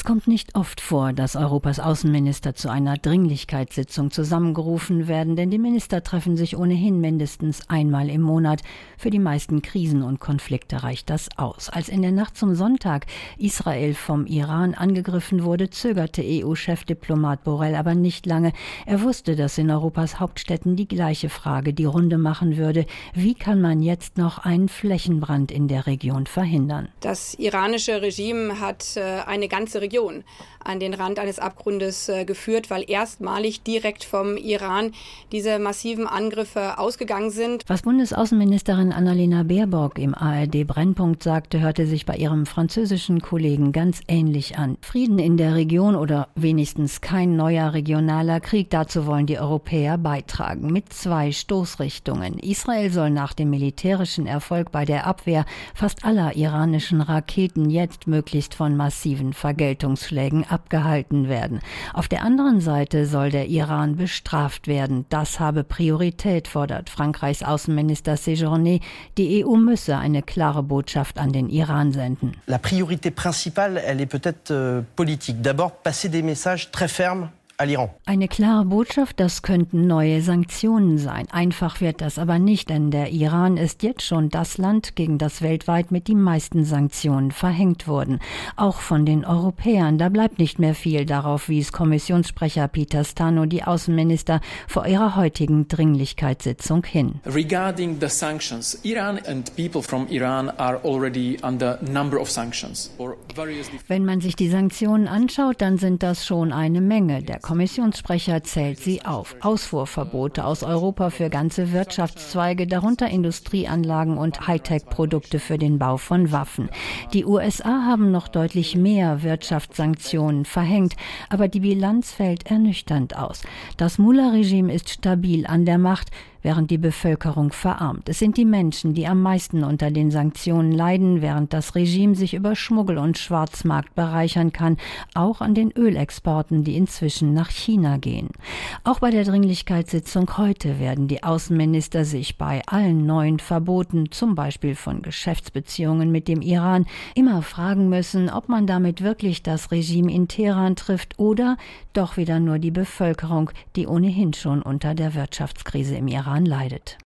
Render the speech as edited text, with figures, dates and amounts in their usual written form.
Es kommt nicht oft vor, dass Europas Außenminister zu einer Dringlichkeitssitzung zusammengerufen werden, denn die Minister treffen sich ohnehin mindestens einmal im Monat. Für die meisten Krisen und Konflikte reicht das aus. Als in der Nacht zum Sonntag Israel vom Iran angegriffen wurde, zögerte EU-Chefdiplomat Borrell aber nicht lange. Er wusste, dass in Europas Hauptstädten die gleiche Frage die Runde machen würde. Wie kann man jetzt noch einen Flächenbrand in der Region verhindern? Das iranische Regime hat eine ganze Region an den Rand eines Abgrundes geführt, weil erstmalig direkt vom Iran diese massiven Angriffe ausgegangen sind. Was Bundesaußenministerin Annalena Baerbock im ARD-Brennpunkt sagte, hörte sich bei ihrem französischen Kollegen ganz ähnlich an. Frieden in der Region oder wenigstens kein neuer regionaler Krieg, dazu wollen die Europäer beitragen. Mit 2 Stoßrichtungen. Israel soll nach dem militärischen Erfolg bei der Abwehr fast aller iranischen Raketen jetzt möglichst von massiven Vergeltungsschlägen abgehalten werden. Auf der anderen Seite soll der Iran bestraft werden. Das habe Priorität, fordert Frankreichs Außenminister Séjourné. Die EU müsse eine klare Botschaft an den Iran senden. La priorité principale, elle est peut-être politique. D'abord, passer des messages très fermes. Eine klare Botschaft, das könnten neue Sanktionen sein. Einfach wird das aber nicht, denn der Iran ist jetzt schon das Land, gegen das weltweit mit die meisten Sanktionen verhängt wurden. Auch von den Europäern. Da bleibt nicht mehr viel. Darauf wies Kommissionssprecher Peter Stano die Außenminister vor ihrer heutigen Dringlichkeitssitzung hin. Regarding the sanctions, Iran and people from Iran are already under number of sanctions. Wenn man sich die Sanktionen anschaut, dann sind das schon eine Menge. Der Kommissionssprecher zählt sie auf. Ausfuhrverbote aus Europa für ganze Wirtschaftszweige, darunter Industrieanlagen und Hightech-Produkte für den Bau von Waffen. Die USA haben noch deutlich mehr Wirtschaftssanktionen verhängt, aber die Bilanz fällt ernüchternd aus. Das Mullah-Regime ist stabil an der Macht, während die Bevölkerung verarmt. Es sind die Menschen, die am meisten unter den Sanktionen leiden, während das Regime sich über Schmuggel und Schwarzmarkt bereichern kann, auch an den Ölexporten, die inzwischen nach China gehen. Auch bei der Dringlichkeitssitzung heute werden die Außenminister sich bei allen neuen Verboten, zum Beispiel von Geschäftsbeziehungen mit dem Iran, immer fragen müssen, ob man damit wirklich das Regime in Teheran trifft oder doch wieder nur die Bevölkerung, die ohnehin schon unter der Wirtschaftskrise im Iran leidet.